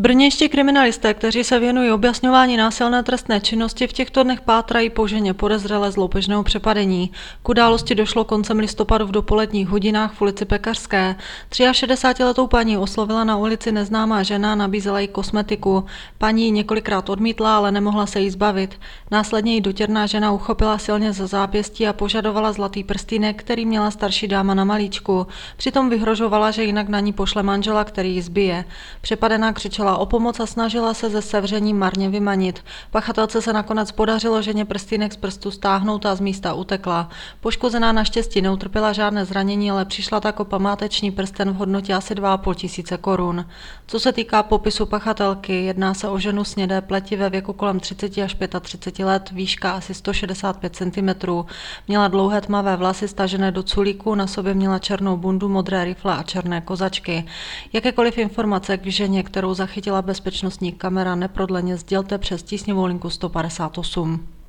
Brněnští kriminalisté, kteří se věnují objasňování násilné trestné činnosti, v těchto dnech pátrají po ženě podezřelé z loupežného přepadení. K události došlo koncem listopadu v dopoledních hodinách v ulici Pekařské. 63letou paní oslovila na ulici neznámá žena, nabízela jí kosmetiku. Paní ji několikrát odmítla, ale nemohla se jí zbavit. Následně jí dotěrná žena uchopila silně za zápěstí a požadovala zlatý prstýnek, který měla starší dáma na malíčku. Přitom vyhrožovala, že jinak na ní pošle manžela, který ji zbije. Přepadená křičela o pomoc a snažila se ze sevření marně vymanit. Pachatelce se nakonec podařilo ženě prstýnek z prstu stáhnout a z místa utekla. Poškozená naštěstí neutrpěla žádné zranění, ale přišla tak o památeční prsten v hodnotě asi 2 500 korun. Co se týká popisu pachatelky, jedná se o ženu snědé pleti ve věku kolem 30 až 35 let, výška asi 165 cm. Měla dlouhé tmavé vlasy stažené do culíku, na sobě měla černou bundu, modré rifle a černé kozačky. Jakékoliv informace k ženě, kterou zachytila bezpečnostní kamera, neprodleně sdělte přes tísňovou linku 158.